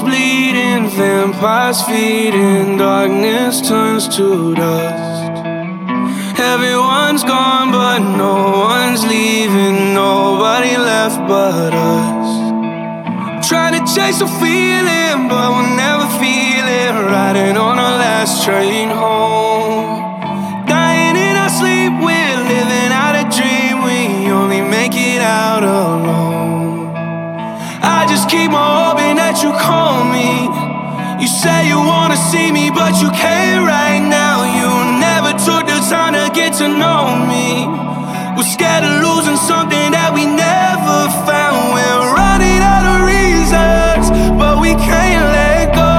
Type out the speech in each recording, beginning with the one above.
bleeding, vampires feeding, darkness turns to dust. Everyone's gone but no one's leaving, nobody left but us. Trying to chase a feeling but we'll never feel it, riding on our last train home. Dying in our sleep, we're living out a dream, we only make it out alone. I just keep on hoping that you call me. You say you wanna see me but you can't right now. You never took the time to get to know me. We're scared of losing something that we never found. We're running out of reasons but we can't let go.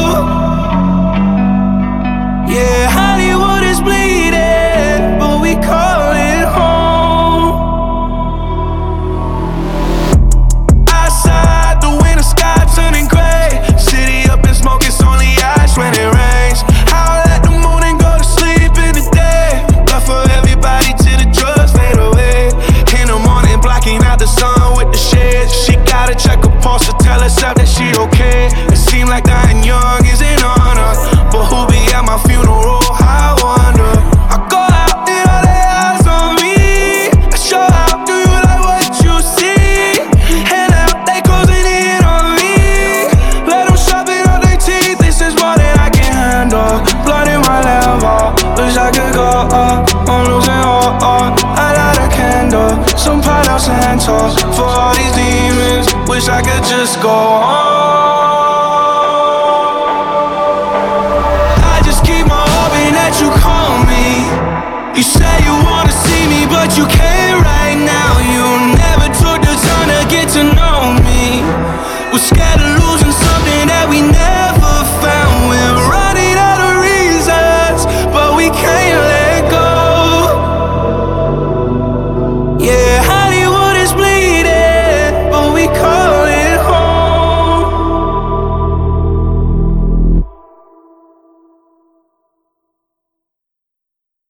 Yeah, Hollywood is bleeding but we call it home. Outside the winter sky turning gray, city up in smoke, it's only ash when it rains. Howl at the moon and go to sleep in the day, but for everybody till the drugs fade away. In the morning blocking out the sun with the shades, she gotta check her pulse to tell herself that she okay. It seems like dying young isn't on her, but who be at my funeral, I wonder. I go out and all they eyes on me, I show out, do you like what you see? And now they closing in on me, let them sharpen up their teeth, this is more than I can handle. Blood in my level, wish I could go up, I'm losing all. I light a candle, some Palo Santo, for all these demons, wish I could just go on.